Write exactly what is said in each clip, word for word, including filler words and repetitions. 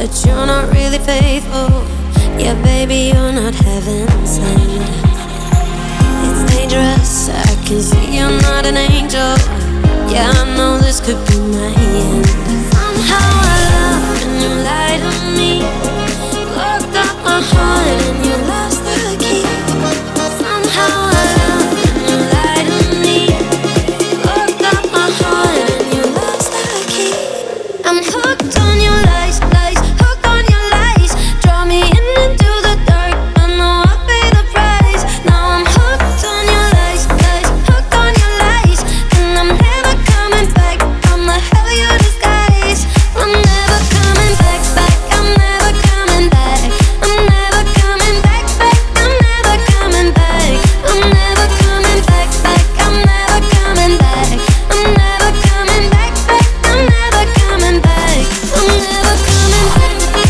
that you're not really faithful. Yeah, baby, you're not heaven sent. It's dangerous, I can see you're not an angel. Yeah, I know this could be my end. Somehow I love and you lied to me. Locked up my heart and you lost the key. Somehow I love and you lied to me. Locked up my heart and you lost the key. I'm hooked on your lies, lies, hooked on your lies. Draw me in into the dark, I know I'll pay the price. Now I'm hooked on your lies, lies, hooked on your lies. And I'm never coming back from the hell you disguise. I'm never coming back, back, I'm never coming back. I'm never coming back, back, I'm never coming back. I'm never coming back, back, I'm never coming back. I'm never coming back, back, I'm never coming back. I'm never coming back.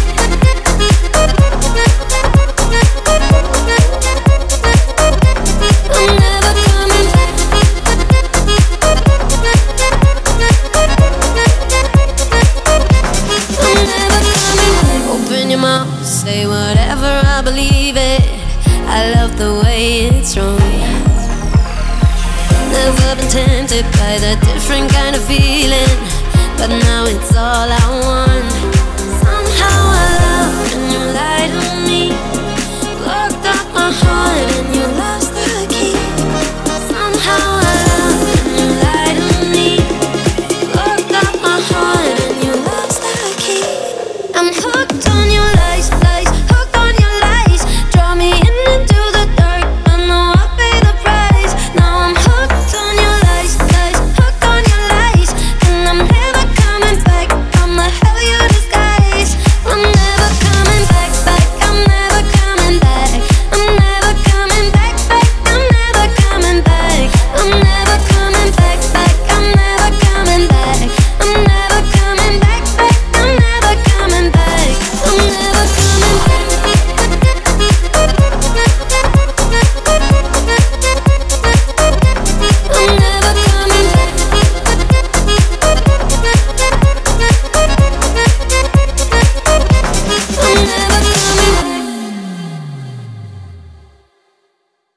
I'm never coming back. I'm never coming back. Open your mouth, say whatever, I believe it. I love the way it's wrong. Never been tempted by that different kind of feeling, but now it's all I want. Somehow I love and you lied to me. Locked up my heart and